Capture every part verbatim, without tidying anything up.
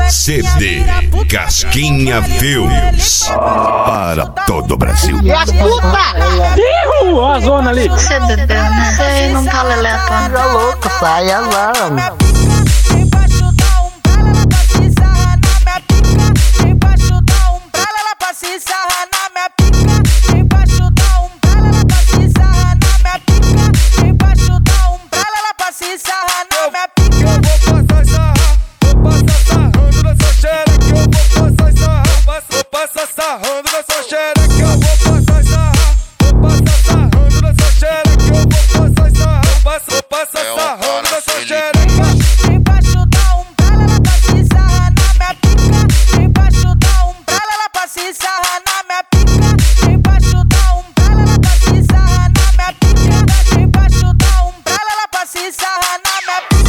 C D Casquinha Filmes para todo o Brasil. E as putas! Ih, a zona ali. Você bebeu, né? Você não tá leleatando. Tá louco, sai lá. Embaixo da umbrella, ela pra se sarrar na minha pica. Embaixo da umbrella, ela pra se sarrar na minha pica. Embaixo da umbrella, ela pra se sarrar na minha pica. Embaixo da umbrella, ela pra se sarrar na minha pica. Eu vou passar sarrar, vou passar sarrando nessa xereca. Eu vou passar sarrar, vou passar sarrando nessa xereca. Eu vou passar sarrar, vou passar sarrando nessa xereca. Eu vou passar sarrar, vou passar sarrando nessa xereca. Embaixo da umbrella, ela pra se sarrar na minha pica. Embaixo da umbrella, ela pra se sarrar na minha pica. Embaixo da umbrella, ela pra se sarrar na minha pica. Embaixo da umbrella, ela pra se sarrar na minha pica.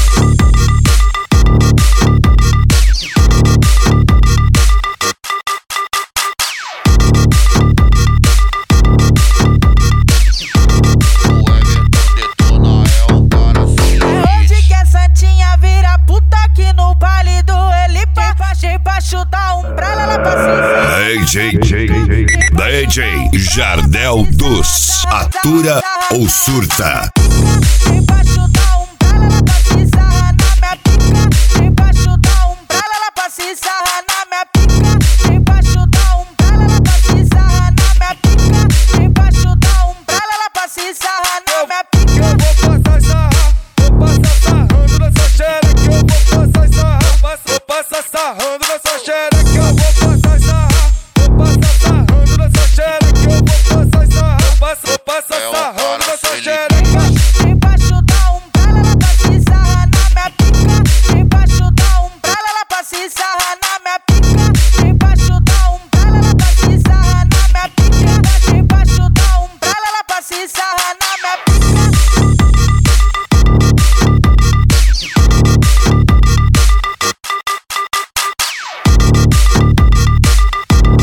Embaixo da umbrella, ela pra se D J D J Jardel dos Atura ou Surta. Embaixo da umbrella, ela pra se sarrar na minha pica. Embaixo da umbrella, ela pra se sarrar na minha pica. Embaixo da umbrella, ela pra se sarrar na minha pica. Embaixo da umbrella, ela pra se sarrar na minha pica. Eu vou passar sarrar, vou passar sarrando nessa xereca. Eu vou passar sarrar, vou passar sarrando nessa xereca. Eu vou passar sarrar, vou passar sarrando nessa xereca. Eu vou passar sarrar, vou passar sarrando nessa xereca. Embaixo da umbrella, ela pra se sarrar na minha pica. Embaixo da umbrella, ela pra se sarrar na minha pica. Embaixo da umbrella, ela pra se sarrar na minha pica. Embaixo da umbrella, ela pra se sarrar na minha pica.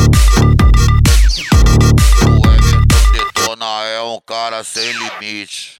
O Everton Detona é um cara sem limite.